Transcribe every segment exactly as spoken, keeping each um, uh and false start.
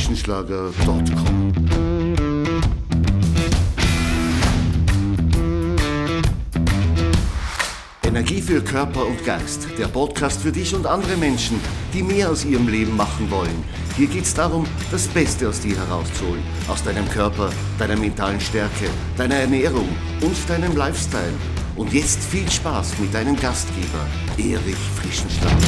frischenschlager punkt com. Energie für Körper und Geist. Der Podcast für dich und andere Menschen, die mehr aus ihrem Leben machen wollen. Hier geht es darum, das Beste aus dir herauszuholen. Aus deinem Körper, deiner mentalen Stärke, deiner Ernährung und deinem Lifestyle. Und jetzt viel Spaß mit deinem Gastgeber, Erich Frischenschlager.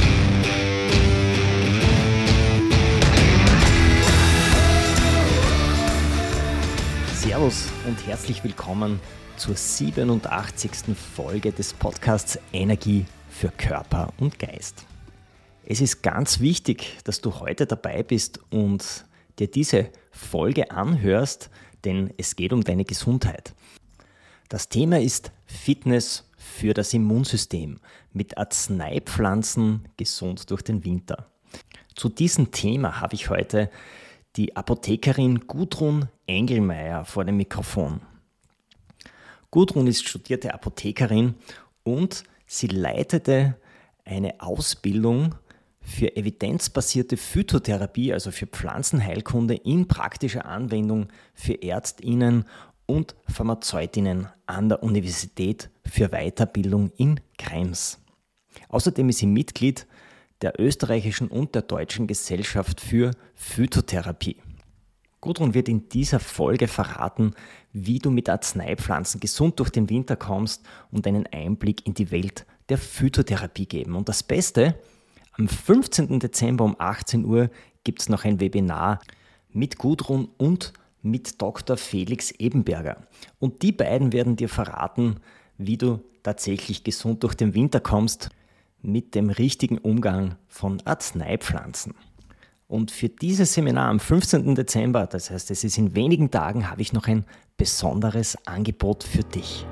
Servus und herzlich willkommen zur siebenundachtzigsten Folge des Podcasts Energie für Körper und Geist. Es ist ganz wichtig, dass du heute dabei bist und dir diese Folge anhörst, denn es geht um deine Gesundheit. Das Thema ist Fitness für das Immunsystem mit Arzneipflanzen gesund durch den Winter. Zu diesem Thema habe ich heute die Apothekerin Gudrun Engelmeier vor dem Mikrofon. Gudrun ist studierte Apothekerin und sie leitete eine Ausbildung für evidenzbasierte Phytotherapie, also für Pflanzenheilkunde in praktischer Anwendung für ÄrztInnen und Pharmazeutinnen an der Universität für Weiterbildung in Krems. Außerdem ist sie Mitglied der österreichischen und der deutschen Gesellschaft für Phytotherapie. Gudrun wird in dieser Folge verraten, wie du mit Arzneipflanzen gesund durch den Winter kommst und einen Einblick in die Welt der Phytotherapie geben. Und das Beste, am fünfzehnten Dezember um achtzehn Uhr gibt es noch ein Webinar mit Gudrun und mit Doktor Felix Ebenberger. Und die beiden werden dir verraten, wie du tatsächlich gesund durch den Winter kommst mit dem richtigen Umgang von Arzneipflanzen. Und für dieses Seminar am fünfzehnten Dezember, das heißt, es ist in wenigen Tagen, habe ich noch ein besonderes Angebot für dich.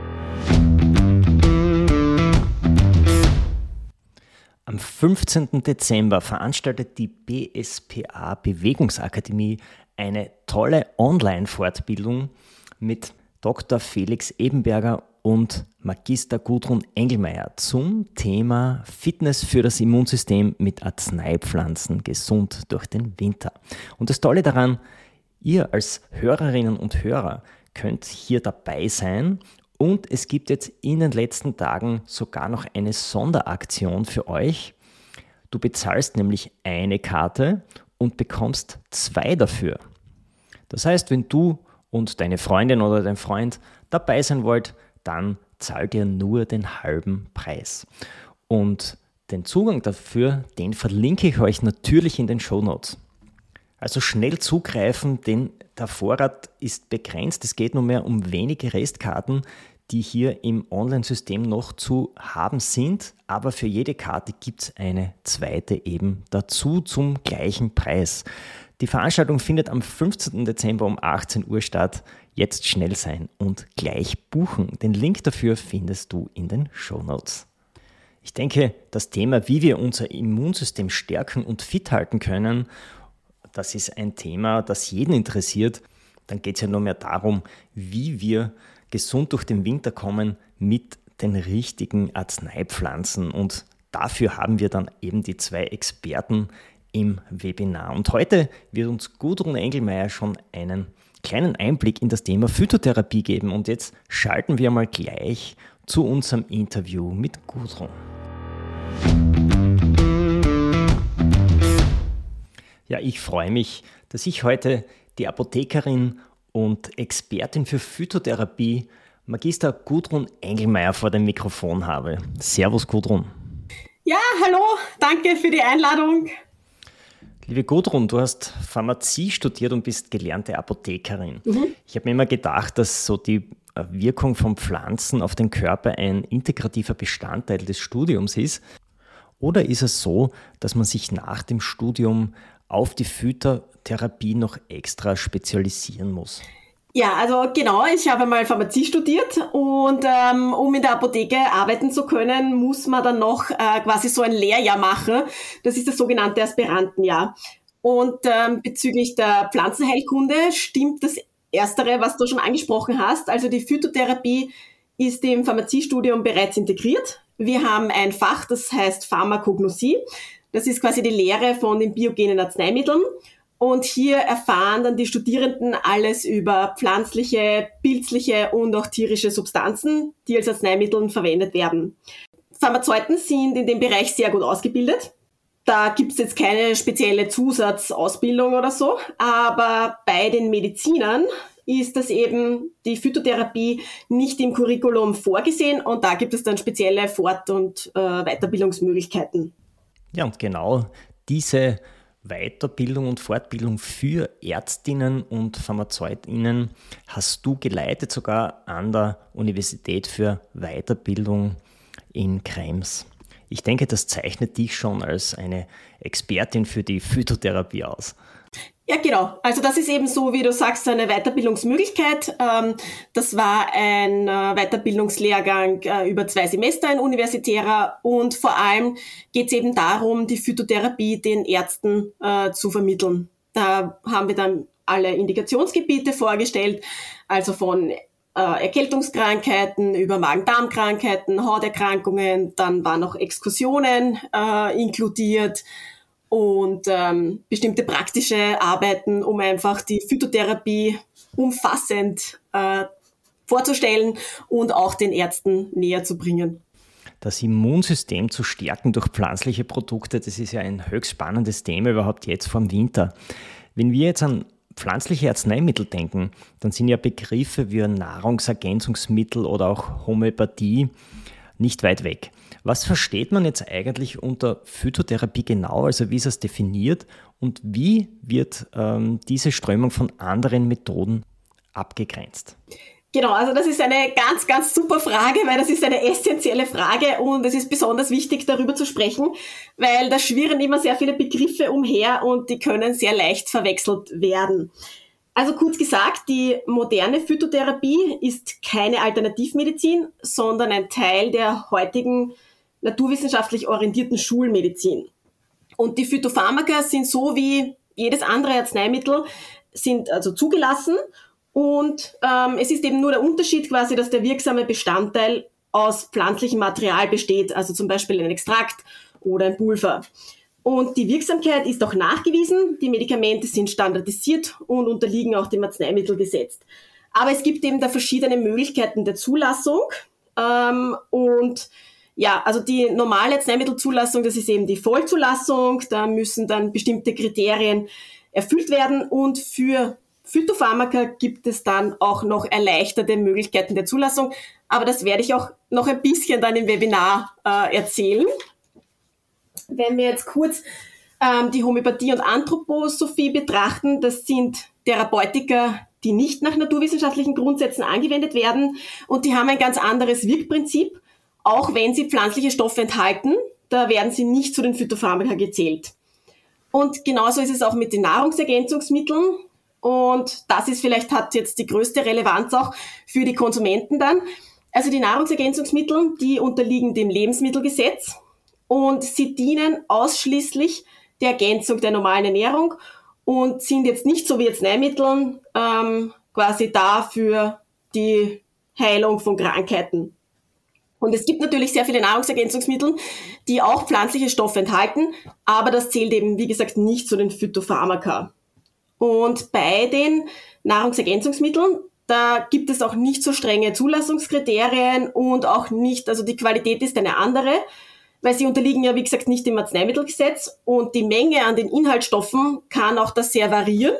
Am fünfzehnten Dezember veranstaltet die B S P A Bewegungsakademie eine tolle Online-Fortbildung mit Doktor Felix Ebenberger und Magister Gudrun Engelmeier zum Thema Fitness für das Immunsystem mit Arzneipflanzen gesund durch den Winter. Und das Tolle daran, ihr als Hörerinnen und Hörer könnt hier dabei sein und es gibt jetzt in den letzten Tagen sogar noch eine Sonderaktion für euch. Du bezahlst nämlich eine Karte und bekommst zwei dafür. Das heißt, wenn du und deine Freundin oder dein Freund dabei sein wollt, dann zahlt ihr nur den halben Preis. Und den Zugang dafür, den verlinke ich euch natürlich in den Shownotes. Also schnell zugreifen, denn der Vorrat ist begrenzt. Es geht nur mehr um wenige Restkarten, die hier im Online-System noch zu haben sind. Aber für jede Karte gibt es eine zweite eben dazu zum gleichen Preis. Die Veranstaltung findet am fünfzehnten Dezember um achtzehn Uhr statt. Jetzt schnell sein und gleich buchen. Den Link dafür findest du in den Shownotes. Ich denke, das Thema, wie wir unser Immunsystem stärken und fit halten können, das ist ein Thema, das jeden interessiert. Dann geht es ja nur mehr darum, wie wir gesund durch den Winter kommen mit den richtigen Arzneipflanzen. Und dafür haben wir dann eben die zwei Experten im Webinar. Und heute wird uns Gudrun Engelmeier schon einen kleinen Einblick in das Thema Phytotherapie geben. Und jetzt schalten wir mal gleich zu unserem Interview mit Gudrun. Ja, ich freue mich, dass ich heute die Apothekerin und Expertin für Phytotherapie, Magister Gudrun Engelmeier, vor dem Mikrofon habe. Servus Gudrun. Ja, hallo, danke für die Einladung. Liebe Gudrun, du hast Pharmazie studiert und bist gelernte Apothekerin. Mhm. Ich habe mir immer gedacht, dass so die Wirkung von Pflanzen auf den Körper ein integrativer Bestandteil des Studiums ist. Oder ist es so, dass man sich nach dem Studium auf die Phytotherapie noch extra spezialisieren muss? Ja, also genau, ich habe mal Pharmazie studiert und ähm, um in der Apotheke arbeiten zu können, muss man dann noch äh, quasi so ein Lehrjahr machen. Das ist das sogenannte Aspirantenjahr. Und ähm, bezüglich der Pflanzenheilkunde stimmt das Erstere, was du schon angesprochen hast. Also die Phytotherapie ist im Pharmaziestudium bereits integriert. Wir haben ein Fach, das heißt Pharmakognosie. Das ist quasi die Lehre von den biogenen Arzneimitteln. Und hier erfahren dann die Studierenden alles über pflanzliche, pilzliche und auch tierische Substanzen, die als Arzneimittel verwendet werden. Pharmazeuten sind in dem Bereich sehr gut ausgebildet. Da gibt es jetzt keine spezielle Zusatzausbildung oder so, aber bei den Medizinern ist das eben die Phytotherapie nicht im Curriculum vorgesehen und da gibt es dann spezielle Fort- und äh, Weiterbildungsmöglichkeiten. Ja, und genau diese Weiterbildung und Fortbildung für Ärztinnen und PharmazeutInnen hast du geleitet, sogar an der Universität für Weiterbildung in Krems. Ich denke, das zeichnet dich schon als eine Expertin für die Phytotherapie aus. Ja, genau. Also das ist eben so, wie du sagst, eine Weiterbildungsmöglichkeit. Das war ein Weiterbildungslehrgang über zwei Semester, ein universitärer. Und vor allem geht es eben darum, die Phytotherapie den Ärzten zu vermitteln. Da haben wir dann alle Indikationsgebiete vorgestellt, also von Erkältungskrankheiten über Magen-Darm-Krankheiten, Hauterkrankungen. Dann waren noch Exkursionen inkludiert. Und ähm, bestimmte praktische Arbeiten, um einfach die Phytotherapie umfassend äh, vorzustellen und auch den Ärzten näher zu bringen. Das Immunsystem zu stärken durch pflanzliche Produkte, das ist ja ein höchst spannendes Thema überhaupt jetzt vor dem Winter. Wenn wir jetzt an pflanzliche Arzneimittel denken, dann sind ja Begriffe wie Nahrungsergänzungsmittel oder auch Homöopathie nicht weit weg. Was versteht man jetzt eigentlich unter Phytotherapie genau? Also wie ist es definiert und wie wird ähm, diese Strömung von anderen Methoden abgegrenzt? Genau, also das ist eine ganz, ganz super Frage, weil das ist eine essentielle Frage und es ist besonders wichtig, darüber zu sprechen, weil da schwirren immer sehr viele Begriffe umher und die können sehr leicht verwechselt werden. Also kurz gesagt, die moderne Phytotherapie ist keine Alternativmedizin, sondern ein Teil der heutigen naturwissenschaftlich orientierten Schulmedizin. Und die Phytopharmaka sind so wie jedes andere Arzneimittel, sind also zugelassen und ähm, es ist eben nur der Unterschied quasi, dass der wirksame Bestandteil aus pflanzlichem Material besteht, also zum Beispiel ein Extrakt oder ein Pulver. Und die Wirksamkeit ist auch nachgewiesen, die Medikamente sind standardisiert und unterliegen auch dem Arzneimittelgesetz. Aber es gibt eben da verschiedene Möglichkeiten der Zulassung ähm, und ja, also die normale Arzneimittelzulassung, das ist eben die Vollzulassung, da müssen dann bestimmte Kriterien erfüllt werden und für Phytopharmaka gibt es dann auch noch erleichterte Möglichkeiten der Zulassung, aber das werde ich auch noch ein bisschen dann im Webinar äh, erzählen. Wenn wir jetzt kurz ähm, die Homöopathie und Anthroposophie betrachten, das sind Therapeutika, die nicht nach naturwissenschaftlichen Grundsätzen angewendet werden und die haben ein ganz anderes Wirkprinzip. Auch wenn sie pflanzliche Stoffe enthalten, da werden sie nicht zu den Phytopharmaka gezählt. Und genauso ist es auch mit den Nahrungsergänzungsmitteln. Und das ist vielleicht, hat jetzt die größte Relevanz auch für die Konsumenten dann. Also die Nahrungsergänzungsmittel, die unterliegen dem Lebensmittelgesetz und sie dienen ausschließlich der Ergänzung der normalen Ernährung und sind jetzt nicht so wie Arzneimitteln ähm, quasi da für die Heilung von Krankheiten. Und es gibt natürlich sehr viele Nahrungsergänzungsmittel, die auch pflanzliche Stoffe enthalten, aber das zählt eben, wie gesagt, nicht zu den Phytopharmaka. Und bei den Nahrungsergänzungsmitteln, da gibt es auch nicht so strenge Zulassungskriterien und auch nicht, also die Qualität ist eine andere, weil sie unterliegen ja, wie gesagt, nicht dem Arzneimittelgesetz und die Menge an den Inhaltsstoffen kann auch da sehr variieren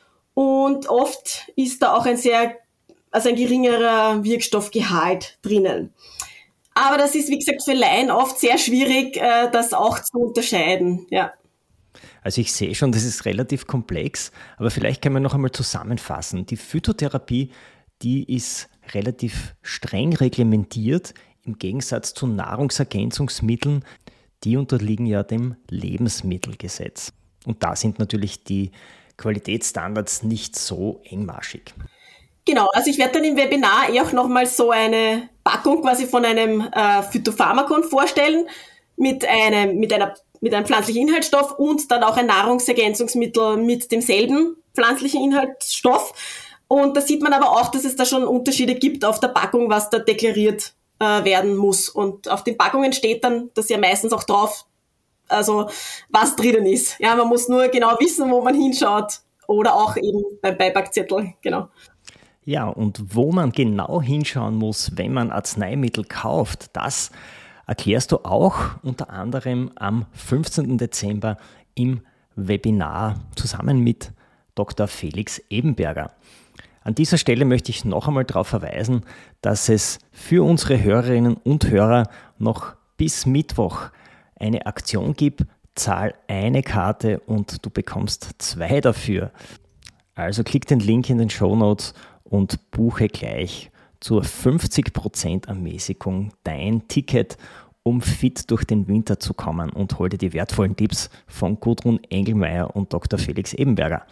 und oft ist da auch ein sehr, also ein geringerer Wirkstoffgehalt drinnen. Aber das ist, wie gesagt, für Laien oft sehr schwierig, das auch zu unterscheiden, ja. Also ich sehe schon, das ist relativ komplex, aber vielleicht können wir noch einmal zusammenfassen. Die Phytotherapie, die ist relativ streng reglementiert, im Gegensatz zu Nahrungsergänzungsmitteln, die unterliegen ja dem Lebensmittelgesetz. Und da sind natürlich die Qualitätsstandards nicht so engmaschig. Genau, also ich werde dann im Webinar eh auch nochmal so eine Packung quasi von einem äh, Phytopharmakon vorstellen mit einem, mit einer, mit einem pflanzlichen Inhaltsstoff und dann auch ein Nahrungsergänzungsmittel mit demselben pflanzlichen Inhaltsstoff. Und da sieht man aber auch, dass es da schon Unterschiede gibt auf der Packung, was da deklariert äh, werden muss. Und auf den Packungen steht dann, das ja meistens auch drauf, also was drinnen ist. Ja, man muss nur genau wissen, wo man hinschaut oder auch eben beim Beipackzettel, genau. Ja, und wo man genau hinschauen muss, wenn man Arzneimittel kauft, das erklärst du auch unter anderem am fünfzehnten Dezember im Webinar zusammen mit Doktor Felix Ebenberger. An dieser Stelle möchte ich noch einmal darauf verweisen, dass es für unsere Hörerinnen und Hörer noch bis Mittwoch eine Aktion gibt. Zahl eine Karte und du bekommst zwei dafür. Also klick den Link in den Shownotes und buche gleich zur fünfzig Prozent Ermäßigung dein Ticket, um fit durch den Winter zu kommen, und hol dir die wertvollen Tipps von Gudrun Engelmeier und Doktor Felix Ebenberger.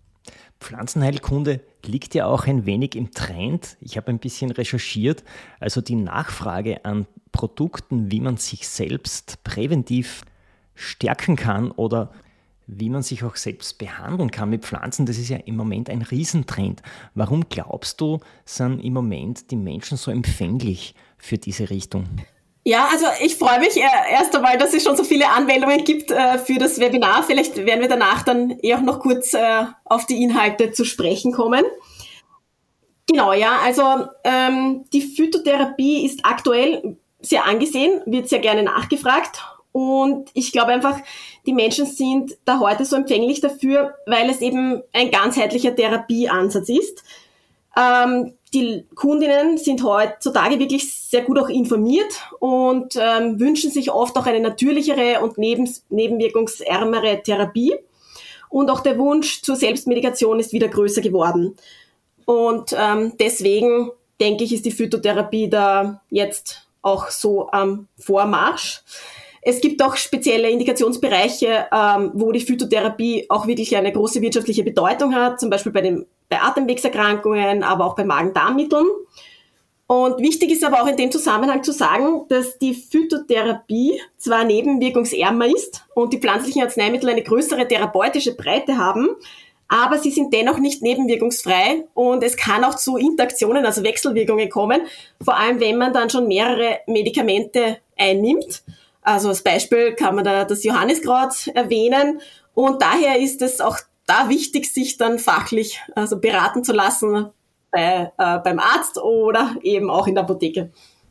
Pflanzenheilkunde liegt ja auch ein wenig im Trend. Ich habe ein bisschen recherchiert. Also die Nachfrage an Produkten, wie man sich selbst präventiv stärken kann oder wie man sich auch selbst behandeln kann mit Pflanzen, das ist ja im Moment ein Riesentrend. Warum glaubst du, sind im Moment die Menschen so empfänglich für diese Richtung? Ja, also ich freue mich erst einmal, dass es schon so viele Anmeldungen gibt äh, für das Webinar. Vielleicht werden wir danach dann eh auch noch kurz äh, auf die Inhalte zu sprechen kommen. Genau, ja, also ähm, die Phytotherapie ist aktuell sehr angesehen, wird sehr gerne nachgefragt. Und ich glaube einfach, die Menschen sind da heute so empfänglich dafür, weil es eben ein ganzheitlicher Therapieansatz ist. Ähm, die Kundinnen sind heutzutage wirklich sehr gut auch informiert und ähm, wünschen sich oft auch eine natürlichere und neben, nebenwirkungsärmere Therapie. Und auch der Wunsch zur Selbstmedikation ist wieder größer geworden. Und ähm, deswegen, denke ich, ist die Phytotherapie da jetzt auch so am Vormarsch. Es gibt auch spezielle Indikationsbereiche, ähm, wo die Phytotherapie auch wirklich eine große wirtschaftliche Bedeutung hat, zum Beispiel bei, den, bei Atemwegserkrankungen, aber auch bei Magen-Darm-Mitteln. Und wichtig ist aber auch in dem Zusammenhang zu sagen, dass die Phytotherapie zwar nebenwirkungsärmer ist und die pflanzlichen Arzneimittel eine größere therapeutische Breite haben, aber sie sind dennoch nicht nebenwirkungsfrei und es kann auch zu Interaktionen, also Wechselwirkungen kommen, vor allem wenn man dann schon mehrere Medikamente einnimmt. Also als Beispiel kann man da das Johanniskraut erwähnen und daher ist es auch da wichtig, sich dann fachlich also beraten zu lassen bei, äh, beim Arzt oder eben auch in der Apotheke.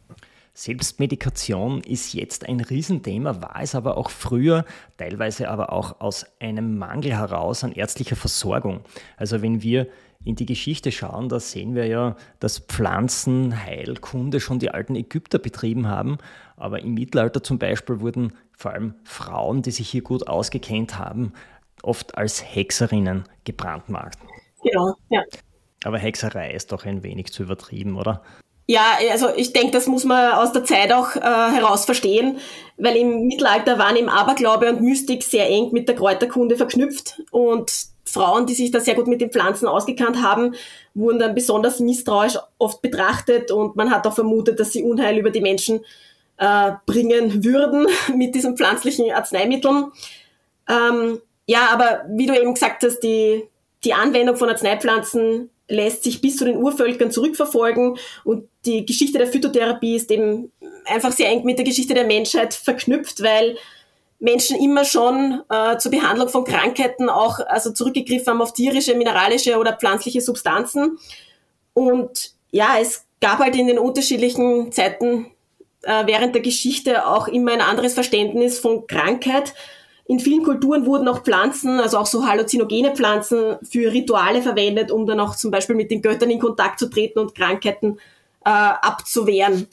Selbstmedikation ist jetzt ein Riesenthema, war es aber auch früher, teilweise aber auch aus einem Mangel heraus an ärztlicher Versorgung. Also wenn wir in die Geschichte schauen, da sehen wir ja, dass Pflanzenheilkunde schon die alten Ägypter betrieben haben, aber im Mittelalter zum Beispiel wurden vor allem Frauen, die sich hier gut ausgekennt haben, oft als Hexerinnen gebrandmarkt. Genau, ja. Aber Hexerei ist doch ein wenig zu übertrieben, oder? Ja, also ich denke, das muss man aus der Zeit auch äh, heraus verstehen, weil im Mittelalter waren eben Aberglaube und Mystik sehr eng mit der Kräuterkunde verknüpft und Frauen, die sich da sehr gut mit den Pflanzen ausgekannt haben, wurden dann besonders misstrauisch oft betrachtet und man hat auch vermutet, dass sie Unheil über die Menschen äh, bringen würden mit diesen pflanzlichen Arzneimitteln. Ähm, ja, aber wie du eben gesagt hast, die, die Anwendung von Arzneipflanzen lässt sich bis zu den Urvölkern zurückverfolgen und die Geschichte der Phytotherapie ist eben einfach sehr eng mit der Geschichte der Menschheit verknüpft, weil Menschen immer schon äh, zur Behandlung von Krankheiten auch also zurückgegriffen haben auf tierische, mineralische oder pflanzliche Substanzen. Und ja, es gab halt in den unterschiedlichen Zeiten äh, während der Geschichte auch immer ein anderes Verständnis von Krankheit. In vielen Kulturen wurden auch Pflanzen, also auch so halluzinogene Pflanzen, für Rituale verwendet, um dann auch zum Beispiel mit den Göttern in Kontakt zu treten und Krankheiten äh, abzuwehren.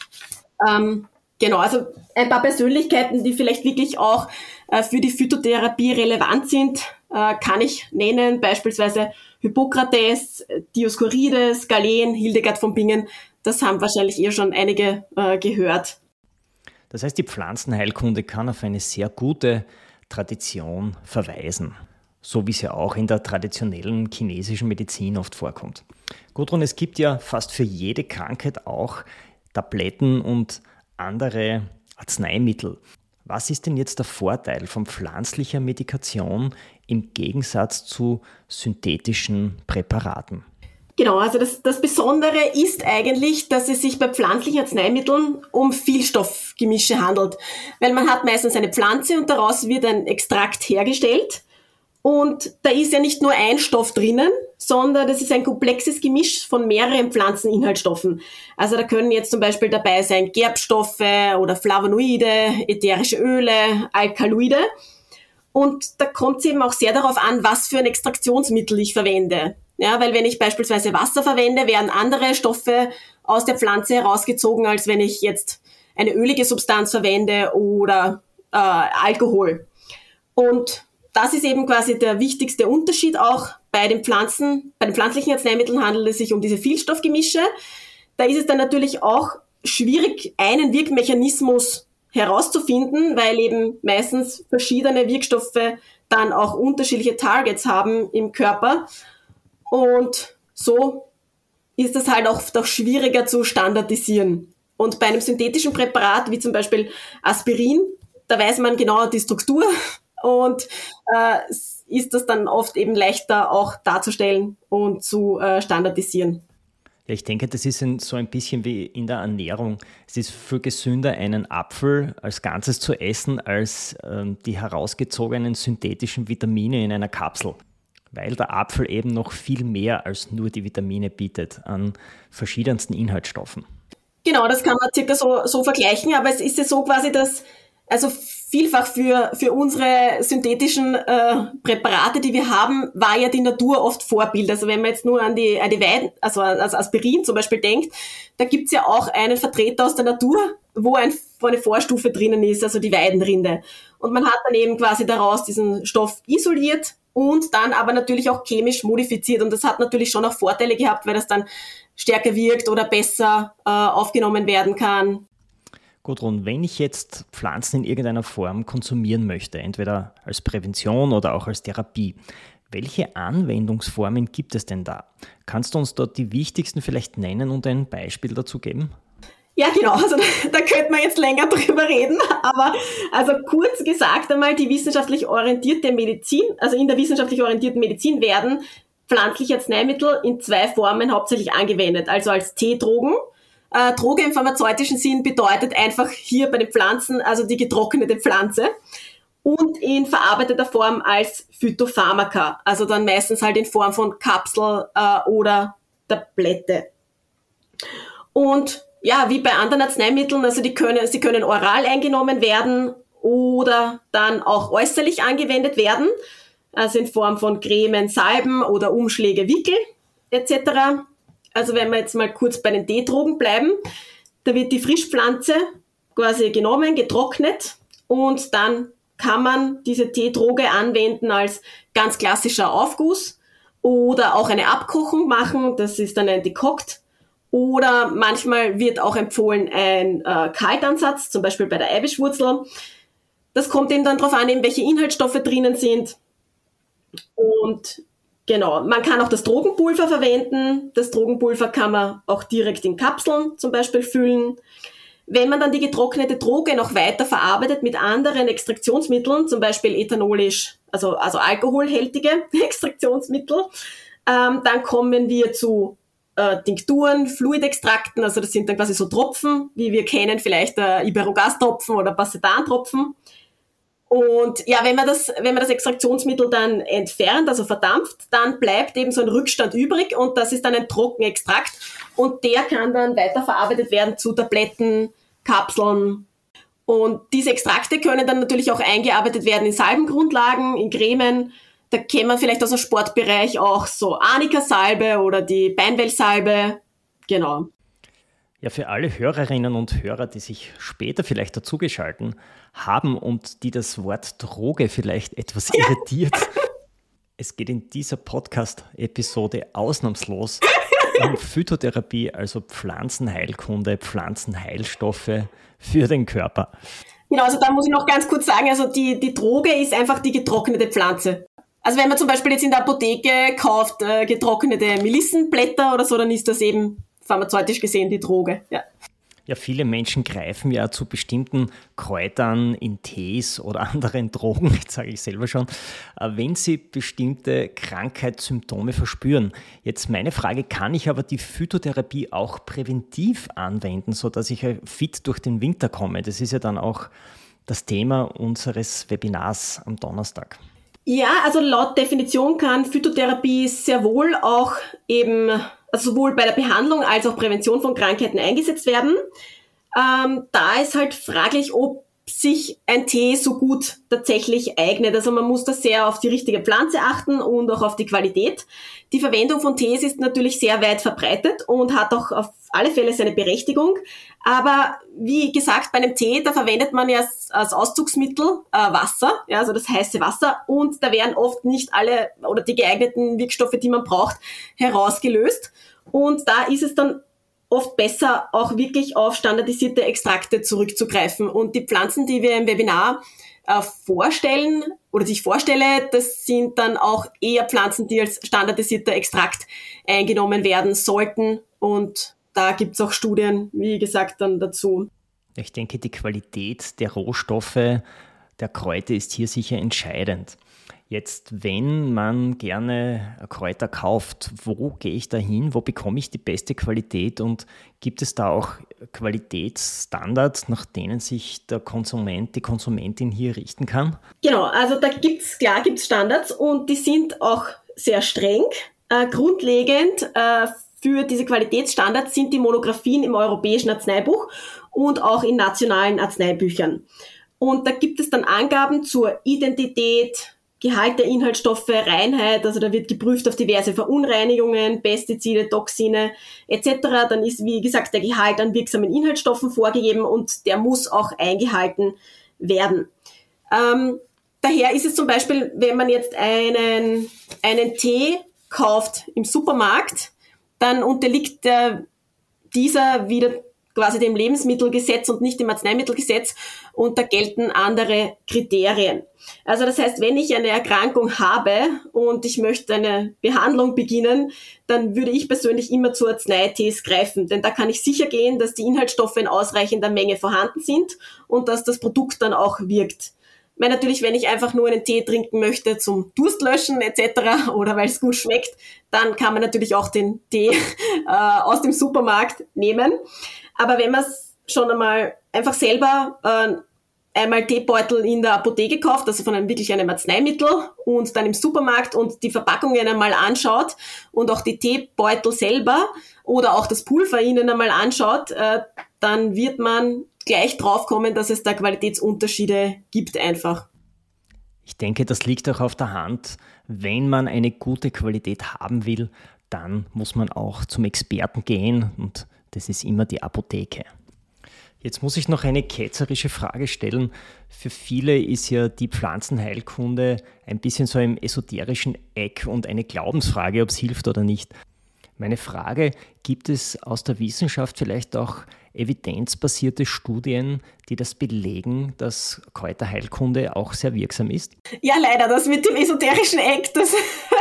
Ähm, genau, also ein paar Persönlichkeiten, die vielleicht wirklich auch äh, für die Phytotherapie relevant sind, äh, kann ich nennen, beispielsweise Hippokrates, Dioskurides, Galen, Hildegard von Bingen. Das haben wahrscheinlich eher schon einige äh, gehört. Das heißt, die Pflanzenheilkunde kann auf eine sehr gute Tradition verweisen, so wie es ja auch in der traditionellen chinesischen Medizin oft vorkommt. Gudrun, es gibt ja fast für jede Krankheit auch Tabletten und andere Arzneimittel. Was ist denn jetzt der Vorteil von pflanzlicher Medikation im Gegensatz zu synthetischen Präparaten? Genau, also das, das Besondere ist eigentlich, dass es sich bei pflanzlichen Arzneimitteln um Vielstoffgemische handelt. Weil man hat meistens eine Pflanze und daraus wird ein Extrakt hergestellt. Und da ist ja nicht nur ein Stoff drinnen, sondern das ist ein komplexes Gemisch von mehreren Pflanzeninhaltsstoffen. Also da können jetzt zum Beispiel dabei sein Gerbstoffe oder Flavonoide, ätherische Öle, Alkaloide. Und da kommt es eben auch sehr darauf an, was für ein Extraktionsmittel ich verwende. Ja, weil wenn ich beispielsweise Wasser verwende, werden andere Stoffe aus der Pflanze herausgezogen, als wenn ich jetzt eine ölige Substanz verwende oder äh, Alkohol. Und das ist eben quasi der wichtigste Unterschied auch bei den Pflanzen. Bei den pflanzlichen Arzneimitteln handelt es sich um diese Vielstoffgemische. Da ist es dann natürlich auch schwierig, einen Wirkmechanismus herauszufinden, weil eben meistens verschiedene Wirkstoffe dann auch unterschiedliche Targets haben im Körper. Und so ist es halt auch, auch schwieriger zu standardisieren. Und bei einem synthetischen Präparat, wie zum Beispiel Aspirin, da weiß man genau die Struktur und äh, ist das dann oft eben leichter auch darzustellen und zu äh, standardisieren. Ja, ich denke, das ist ein, so ein bisschen wie in der Ernährung. Es ist viel gesünder, einen Apfel als Ganzes zu essen, als ähm, die herausgezogenen synthetischen Vitamine in einer Kapsel. Weil der Apfel eben noch viel mehr als nur die Vitamine bietet an verschiedensten Inhaltsstoffen. Genau, das kann man circa so, so vergleichen, aber es ist ja so quasi, dass also vielfach für, für unsere synthetischen äh, Präparate, die wir haben, war ja die Natur oft Vorbild. Also wenn man jetzt nur an die, an die Weiden, also an Aspirin zum Beispiel denkt, da gibt's ja auch einen Vertreter aus der Natur, wo, ein, wo eine Vorstufe drinnen ist, also die Weidenrinde. Und man hat dann eben quasi daraus diesen Stoff isoliert und dann aber natürlich auch chemisch modifiziert. Und das hat natürlich schon auch Vorteile gehabt, weil das dann stärker wirkt oder besser äh, aufgenommen werden kann. Gudrun, wenn ich jetzt Pflanzen in irgendeiner Form konsumieren möchte, entweder als Prävention oder auch als Therapie, welche Anwendungsformen gibt es denn da? Kannst du uns dort die wichtigsten vielleicht nennen und ein Beispiel dazu geben? Ja, genau, also da, da könnte man jetzt länger drüber reden, aber also kurz gesagt einmal, die wissenschaftlich orientierte Medizin, also in der wissenschaftlich orientierten Medizin werden pflanzliche Arzneimittel in zwei Formen hauptsächlich angewendet, also als Teedrogen. Äh, Droge im pharmazeutischen Sinn bedeutet einfach hier bei den Pflanzen, also die getrocknete Pflanze, und in verarbeiteter Form als Phytopharmaka, also dann meistens halt in Form von Kapsel äh, oder Tablette. Und ja, wie bei anderen Arzneimitteln, also die können, sie können oral eingenommen werden oder dann auch äußerlich angewendet werden, also in Form von Cremen, Salben oder Umschläge, Wickel et cetera. Also wenn wir jetzt mal kurz bei den Teedrogen bleiben, da wird die Frischpflanze quasi genommen, getrocknet und dann kann man diese Teedroge anwenden als ganz klassischer Aufguss oder auch eine Abkochung machen, das ist dann ein Dekokt. Oder manchmal wird auch empfohlen ein äh, Kaltansatz, zum Beispiel bei der Eibischwurzel. Das kommt eben dann darauf an, eben welche Inhaltsstoffe drinnen sind. Und genau, man kann auch das Drogenpulver verwenden. Das Drogenpulver kann man auch direkt in Kapseln zum Beispiel füllen. Wenn man dann die getrocknete Droge noch weiter verarbeitet mit anderen Extraktionsmitteln, zum Beispiel ethanolisch, also, also alkoholhältige Extraktionsmittel, ähm, dann kommen wir zu äh, Tinkturen, Fluidextrakten, also das sind dann quasi so Tropfen, wie wir kennen, vielleicht äh, Iberogast-Tropfen oder Bacetan-Tropfen. Und ja, wenn man das, wenn man das Extraktionsmittel dann entfernt, also verdampft, dann bleibt eben so ein Rückstand übrig und das ist dann ein Trockenextrakt und der kann dann weiterverarbeitet werden zu Tabletten, Kapseln. Und diese Extrakte können dann natürlich auch eingearbeitet werden in Salbengrundlagen, in Cremen. Da kennt man vielleicht aus dem Sportbereich auch so Arnika-Salbe oder die Beinwell-Salbe. Genau. Ja, für alle Hörerinnen und Hörer, die sich später vielleicht dazugeschalten haben und die das Wort Droge vielleicht etwas irritiert. Es geht in dieser Podcast-Episode ausnahmslos um Phytotherapie, also Pflanzenheilkunde, Pflanzenheilstoffe für den Körper. Genau, also da muss ich noch ganz kurz sagen, also die, die Droge ist einfach die getrocknete Pflanze. Also wenn man zum Beispiel jetzt in der Apotheke kauft äh, getrocknete Melissenblätter oder so, dann ist das eben pharmazeutisch gesehen die Droge, ja. Ja, viele Menschen greifen ja zu bestimmten Kräutern in Tees oder anderen Drogen, jetzt sage ich selber schon, wenn sie bestimmte Krankheitssymptome verspüren. Jetzt meine Frage, kann ich aber die Phytotherapie auch präventiv anwenden, sodass ich fit durch den Winter komme? Das ist ja dann auch das Thema unseres Webinars am Donnerstag. Ja, also laut Definition kann Phytotherapie sehr wohl auch eben also sowohl bei der Behandlung als auch Prävention von Krankheiten eingesetzt werden. Ähm, da ist halt fraglich, ob sich ein Tee so gut tatsächlich eignet. Also man muss da sehr auf die richtige Pflanze achten und auch auf die Qualität. Die Verwendung von Tees ist natürlich sehr weit verbreitet und hat auch auf alle Fälle seine Berechtigung. Aber wie gesagt, bei einem Tee, da verwendet man ja als, als Auszugsmittel äh, Wasser, ja, also das heiße Wasser. Und da werden oft nicht alle oder die geeigneten Wirkstoffe, die man braucht, herausgelöst. Und da ist es dann oft besser, auch wirklich auf standardisierte Extrakte zurückzugreifen. Und die Pflanzen, die wir im Webinar äh, vorstellen oder die ich vorstelle, das sind dann auch eher Pflanzen, die als standardisierter Extrakt eingenommen werden sollten. Und da gibt's auch Studien, wie gesagt, dann dazu. Ich denke, die Qualität der Rohstoffe, der Kräuter ist hier sicher entscheidend. Jetzt, wenn man gerne Kräuter kauft, wo gehe ich da hin? Wo bekomme ich die beste Qualität? Und gibt es da auch Qualitätsstandards, nach denen sich der Konsument, die Konsumentin hier richten kann? Genau, also da gibt's, klar gibt's Standards und die sind auch sehr streng. Äh, grundlegend äh, für diese Qualitätsstandards sind die Monographien im Europäischen Arzneibuch und auch in nationalen Arzneibüchern. Und da gibt es dann Angaben zur Identität, Gehalt der Inhaltsstoffe, Reinheit, also da wird geprüft auf diverse Verunreinigungen, Pestizide, Toxine et cetera. Dann ist, wie gesagt, der Gehalt an wirksamen Inhaltsstoffen vorgegeben und der muss auch eingehalten werden. Ähm, daher ist es zum Beispiel, wenn man jetzt einen, einen Tee kauft im Supermarkt, dann unterliegt der, dieser wieder quasi dem Lebensmittelgesetz und nicht dem Arzneimittelgesetz und da gelten andere Kriterien. Also das heißt, wenn ich eine Erkrankung habe und ich möchte eine Behandlung beginnen, dann würde ich persönlich immer zu Arzneitees greifen, denn da kann ich sicher gehen, dass die Inhaltsstoffe in ausreichender Menge vorhanden sind und dass das Produkt dann auch wirkt. Ich meine, natürlich, wenn ich einfach nur einen Tee trinken möchte zum Durstlöschen et cetera oder weil es gut schmeckt, dann kann man natürlich auch den Tee äh, aus dem Supermarkt nehmen. Aber wenn man es schon einmal einfach selber äh, einmal Teebeutel in der Apotheke kauft, also von einem wirklich einem Arzneimittel und dann im Supermarkt und die Verpackungen einmal anschaut und auch die Teebeutel selber oder auch das Pulver ihnen einmal anschaut, äh, dann wird man gleich draufkommen, dass es da Qualitätsunterschiede gibt einfach. Ich denke, das liegt auch auf der Hand. Wenn man eine gute Qualität haben will, dann muss man auch zum Experten gehen und das ist immer die Apotheke. Jetzt muss ich noch eine ketzerische Frage stellen. Für viele ist ja die Pflanzenheilkunde ein bisschen so im esoterischen Eck und eine Glaubensfrage, ob es hilft oder nicht. Meine Frage, gibt es aus der Wissenschaft vielleicht auch evidenzbasierte Studien, die das belegen, dass Kräuterheilkunde auch sehr wirksam ist? Ja, leider, das mit dem esoterischen Eck, das,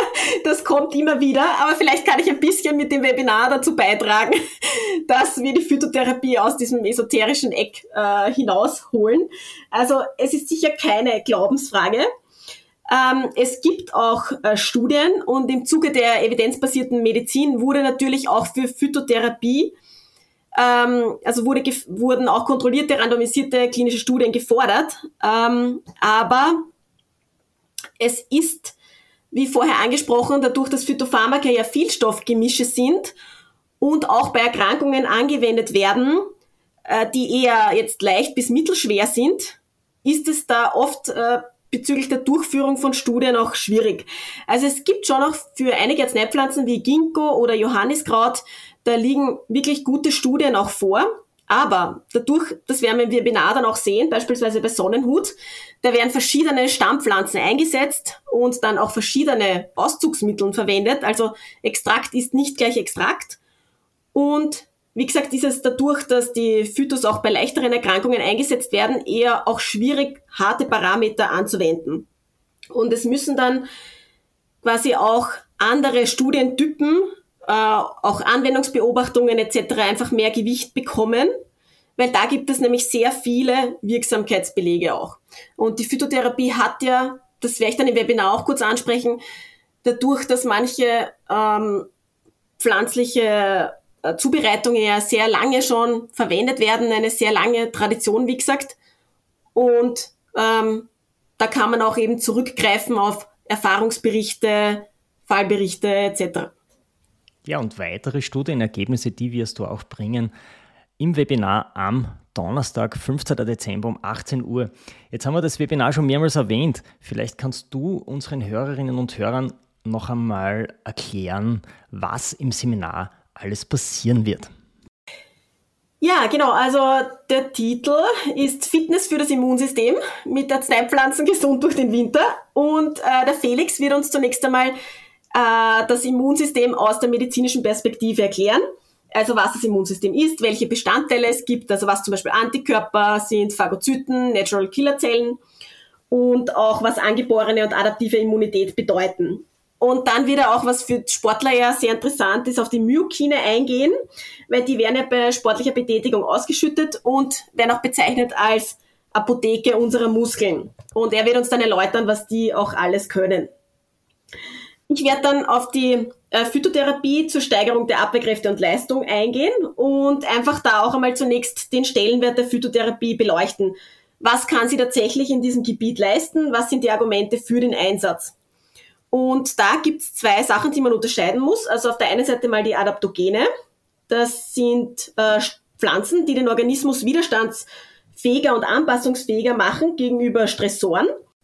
das kommt immer wieder. Aber vielleicht kann ich ein bisschen mit dem Webinar dazu beitragen, dass wir die Phytotherapie aus diesem esoterischen Eck äh, hinausholen. Also es ist sicher keine Glaubensfrage. Ähm, es gibt auch äh, Studien und im Zuge der evidenzbasierten Medizin wurde natürlich auch für Phytotherapie, ähm, also wurde gef- wurden auch kontrollierte, randomisierte klinische Studien gefordert. Ähm, aber es ist, wie vorher angesprochen, dadurch, dass Phytopharmaka ja Vielstoffgemische sind und auch bei Erkrankungen angewendet werden, äh, die eher jetzt leicht bis mittelschwer sind, ist es da oft äh, bezüglich der Durchführung von Studien auch schwierig. Also es gibt schon auch für einige Arzneipflanzen wie Ginkgo oder Johanniskraut, da liegen wirklich gute Studien auch vor. Aber dadurch, das werden wir im Webinar dann auch sehen, beispielsweise bei Sonnenhut, da werden verschiedene Stammpflanzen eingesetzt und dann auch verschiedene Auszugsmittel verwendet. Also Extrakt ist nicht gleich Extrakt. Und wie gesagt, ist es dadurch, dass die Phytos auch bei leichteren Erkrankungen eingesetzt werden, eher auch schwierig, harte Parameter anzuwenden. Und es müssen dann quasi auch andere Studientypen, äh, auch Anwendungsbeobachtungen et cetera einfach mehr Gewicht bekommen, weil da gibt es nämlich sehr viele Wirksamkeitsbelege auch. Und die Phytotherapie hat ja, das werde ich dann im Webinar auch kurz ansprechen, dadurch, dass manche ähm, pflanzliche äh, Zubereitungen ja sehr lange schon verwendet werden, eine sehr lange Tradition, wie gesagt. Und ähm, da kann man auch eben zurückgreifen auf Erfahrungsberichte, Fallberichte et cetera. Ja, und weitere Studienergebnisse, die wirst du auch bringen im Webinar am Donnerstag, fünfzehnten Dezember um achtzehn Uhr. Jetzt haben wir das Webinar schon mehrmals erwähnt. Vielleicht kannst du unseren Hörerinnen und Hörern noch einmal erklären, was im Seminar alles passieren wird. Ja, genau. Also der Titel ist Fitness für das Immunsystem mit Arzneipflanzen gesund durch den Winter. Und äh, der Felix wird uns zunächst einmal äh, das Immunsystem aus der medizinischen Perspektive erklären. Also was das Immunsystem ist, welche Bestandteile es gibt, also was zum Beispiel Antikörper sind, Phagozyten, Natural Killer Zellen und auch was angeborene und adaptive Immunität bedeuten. Und dann wird er auch, was für Sportler ja sehr interessant ist, auf die Myokine eingehen, weil die werden ja bei sportlicher Betätigung ausgeschüttet und werden auch bezeichnet als Apotheke unserer Muskeln. Und er wird uns dann erläutern, was die auch alles können. Ich werde dann auf die äh, Phytotherapie zur Steigerung der Abwehrkräfte und Leistung eingehen und einfach da auch einmal zunächst den Stellenwert der Phytotherapie beleuchten. Was kann sie tatsächlich in diesem Gebiet leisten? Was sind die Argumente für den Einsatz? Und da gibt's zwei Sachen, die man unterscheiden muss. Also auf der einen Seite mal die Adaptogene. Das sind äh, Pflanzen, die den Organismus widerstandsfähiger und anpassungsfähiger machen gegenüber Stressoren.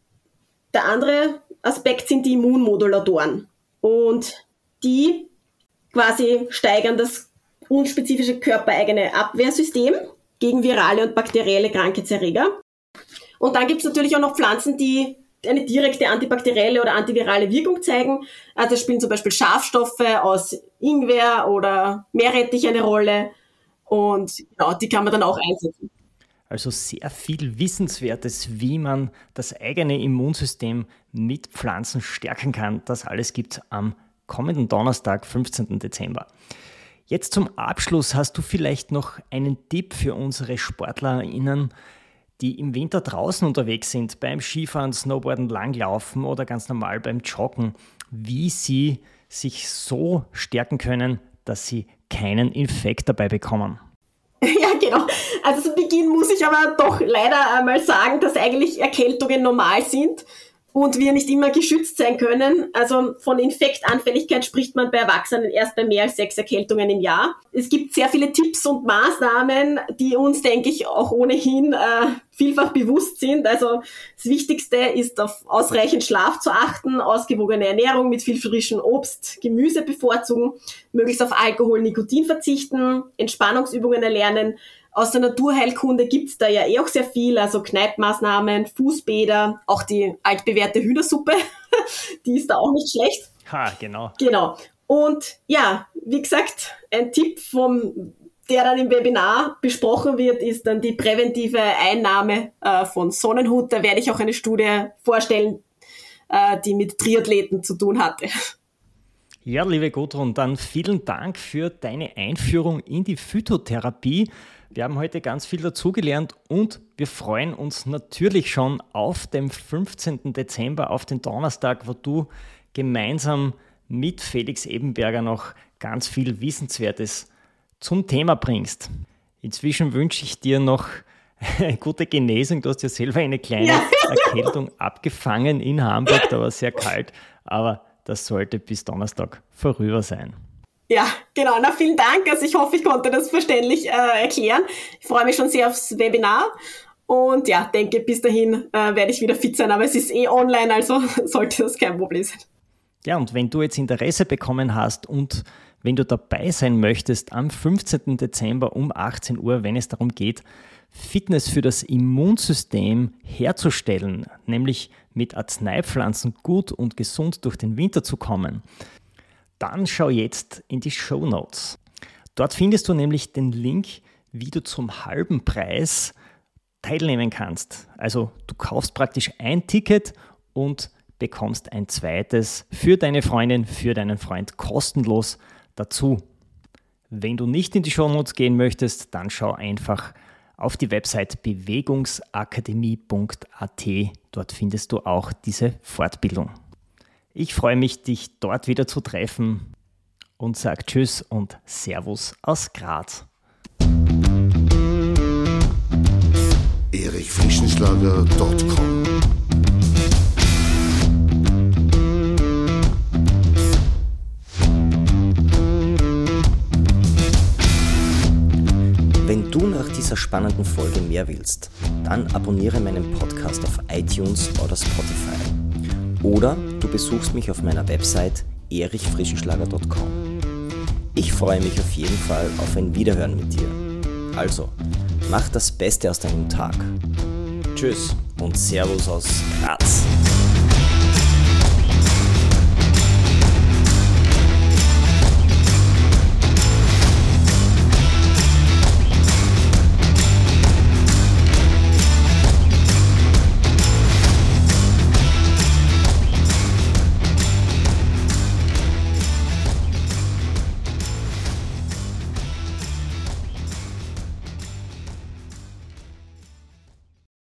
Der andere Aspekt sind die Immunmodulatoren. Und die quasi steigern das unspezifische körpereigene Abwehrsystem gegen virale und bakterielle Krankheitserreger. Und dann gibt's natürlich auch noch Pflanzen, die eine direkte antibakterielle oder antivirale Wirkung zeigen. Also spielen zum Beispiel Schafstoffe aus Ingwer oder Meerrettich eine Rolle und genau, die kann man dann auch einsetzen. Also sehr viel Wissenswertes, wie man das eigene Immunsystem mit Pflanzen stärken kann. Das alles gibt es am kommenden Donnerstag, fünfzehnten Dezember. Jetzt zum Abschluss hast du vielleicht noch einen Tipp für unsere SportlerInnen, die im Winter draußen unterwegs sind, beim Skifahren, Snowboarden, Langlaufen oder ganz normal beim Joggen, wie sie sich so stärken können, dass sie keinen Infekt dabei bekommen. Ja, genau. Also zu Beginn muss ich aber doch leider einmal sagen, dass eigentlich Erkältungen normal sind und wir nicht immer geschützt sein können. Also von Infektanfälligkeit spricht man bei Erwachsenen erst bei mehr als sechs Erkältungen im Jahr. Es gibt sehr viele Tipps und Maßnahmen, die uns, denke ich, auch ohnehin äh, vielfach bewusst sind. Also das Wichtigste ist, auf ausreichend Schlaf zu achten, ausgewogene Ernährung mit viel frischem Obst, Gemüse bevorzugen, möglichst auf Alkohol, Nikotin verzichten, Entspannungsübungen erlernen. Aus der Naturheilkunde gibt's da ja eh auch sehr viel, also Kneippmaßnahmen, Fußbäder, auch die altbewährte Hühnersuppe, die ist da auch nicht schlecht. Ha, genau. Genau. Und ja, wie gesagt, ein Tipp, vom, der dann im Webinar besprochen wird, ist dann die präventive Einnahme äh, von Sonnenhut. Da werde ich auch eine Studie vorstellen, äh, die mit Triathleten zu tun hatte. Ja, liebe Gudrun, dann vielen Dank für deine Einführung in die Phytotherapie. Wir haben heute ganz viel dazugelernt und wir freuen uns natürlich schon auf den fünfzehnten Dezember, auf den Donnerstag, wo du gemeinsam mit Felix Ebenberger noch ganz viel Wissenswertes zum Thema bringst. Inzwischen wünsche ich dir noch eine gute Genesung. Du hast ja selber eine kleine ja. Erkältung abgefangen in Hamburg, da war es sehr kalt, aber das sollte bis Donnerstag vorüber sein. Ja, genau. Na, vielen Dank. Also ich hoffe, ich konnte das verständlich äh, erklären. Ich freue mich schon sehr aufs Webinar und ja, denke, bis dahin äh, werde ich wieder fit sein, aber es ist eh online, also sollte das kein Problem sein. Ja, und wenn du jetzt Interesse bekommen hast und wenn du dabei sein möchtest am fünfzehnten Dezember um achtzehn Uhr, wenn es darum geht, Fitness für das Immunsystem herzustellen, nämlich mit Arzneipflanzen gut und gesund durch den Winter zu kommen, dann schau jetzt in die Shownotes. Dort findest du nämlich den Link, wie du zum halben Preis teilnehmen kannst. Also du kaufst praktisch ein Ticket und bekommst ein zweites für deine Freundin, für deinen Freund kostenlos dazu. Wenn du nicht in die Shownotes gehen möchtest, dann schau einfach auf die Website bewegungsakademie punkt a t. Dort findest du auch diese Fortbildung. Ich freue mich, dich dort wieder zu treffen und sage Tschüss und Servus aus Graz. erich frischenschlager punkt com Wenn du nach dieser spannenden Folge mehr willst, dann abonniere meinen Podcast auf iTunes oder Spotify. Oder du besuchst mich auf meiner Website erich frischenschlager punkt com. Ich freue mich auf jeden Fall auf ein Wiederhören mit dir. Also, mach das Beste aus deinem Tag. Tschüss und Servus aus Graz.